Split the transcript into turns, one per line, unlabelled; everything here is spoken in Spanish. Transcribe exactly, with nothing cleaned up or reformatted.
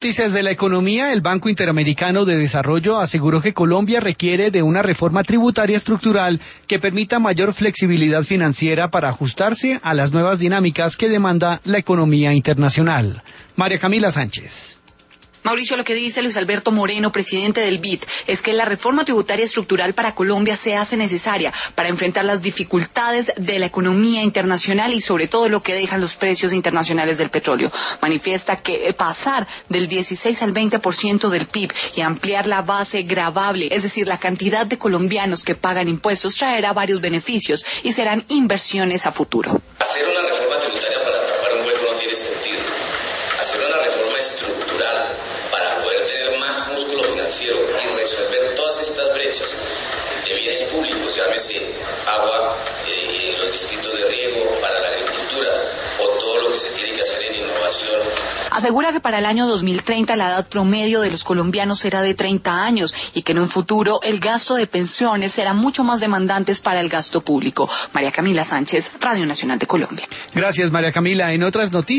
Noticias de la economía, el Banco Interamericano de Desarrollo aseguró que Colombia requiere de una reforma tributaria estructural que permita mayor flexibilidad financiera para ajustarse a las nuevas dinámicas que demanda la economía internacional. María Camila Sánchez.
Mauricio, lo que dice Luis Alberto Moreno, presidente del B I D, es que la reforma tributaria estructural para Colombia se hace necesaria para enfrentar las dificultades de la economía internacional y sobre todo lo que dejan los precios internacionales del petróleo. Manifiesta que pasar del dieciséis al veinte por ciento del P I B y ampliar la base gravable, es decir, la cantidad de colombianos que pagan impuestos, traerá varios beneficios y serán inversiones a futuro.
Hacer una reforma tributaria para tapar un hueco no tiene sentido. Hacer una reforma estructural para poder tener más músculo financiero y resolver todas estas brechas de bienes públicos, llámese agua, eh, los distritos de riego para la agricultura o todo lo que se tiene que hacer en innovación.
Asegura que para el año dos mil treinta la edad promedio de los colombianos será de treinta años y que en un futuro el gasto de pensiones será mucho más demandantes para el gasto público. María Camila Sánchez, Radio Nacional de Colombia.
Gracias, María Camila. En otras noticias.